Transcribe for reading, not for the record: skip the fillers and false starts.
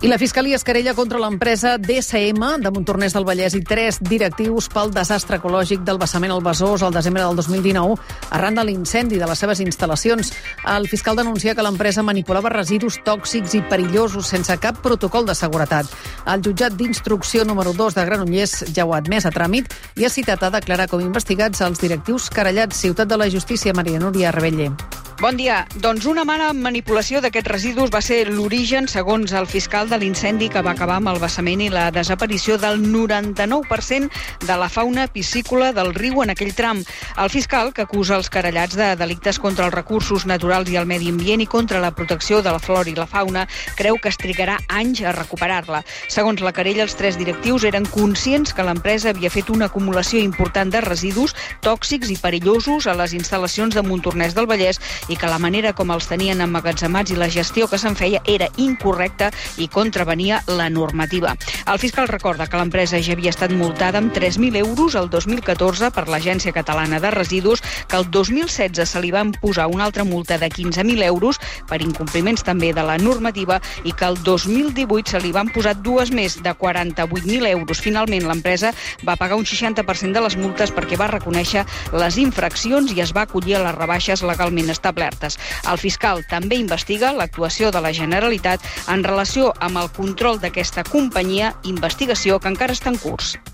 I la Fiscalia es querella contra l'empresa DSM de Montornès del Vallès i 3 directius pel desastre ecològic del vessament al Besòs al desembre del 2019 arran de l'incendi de les seves instal·lacions. El fiscal denuncia que l'empresa manipulava residus tòxics i perillosos sense cap protocol de seguretat. El jutjat d'instrucció número 2 de Granollers ja ho ha admès a tràmit i ha citat a declarar com investigats els directius querellats. Ciutat de la Justícia, Maria Núria Rebelle. Bon dia. Doncs una mala manipulació d'aquests residus va ser l'origen, segons el fiscal, de l'incendi que va acabar amb el vessament i la desaparició del 99% de la fauna piscícola del riu en aquell tram. El fiscal, que acusa els querellats de delictes contra els recursos naturals i el medi ambient i contra la protecció de la flora i la fauna, creu que es trigarà anys a recuperar-la. Segons la querella, els 3 directius eren conscients que l'empresa havia fet una acumulació important de residus tòxics i perillosos a les instal·lacions de Montornès del Vallès i que la manera com els tenien emmagatzemats i la gestió que se'n feia era incorrecta i contravenia la normativa. El fiscal recorda que l'empresa ja havia estat multada amb 3.000 euros el 2014 per l'Agència Catalana de Residus, que el 2016 se li van posar una altra multa de 15.000 euros per incompliments també de la normativa i que el 2018 se li van posar 2 més de 48.000 euros. Finalment, l'empresa va pagar un 60% de les multes perquè va reconèixer les infraccions i es va acollir a les rebaixes legalment establertes. El fiscal també investiga l'actuació de la Generalitat en relació amb el control d'aquesta companyia, investigació que encara està en curs.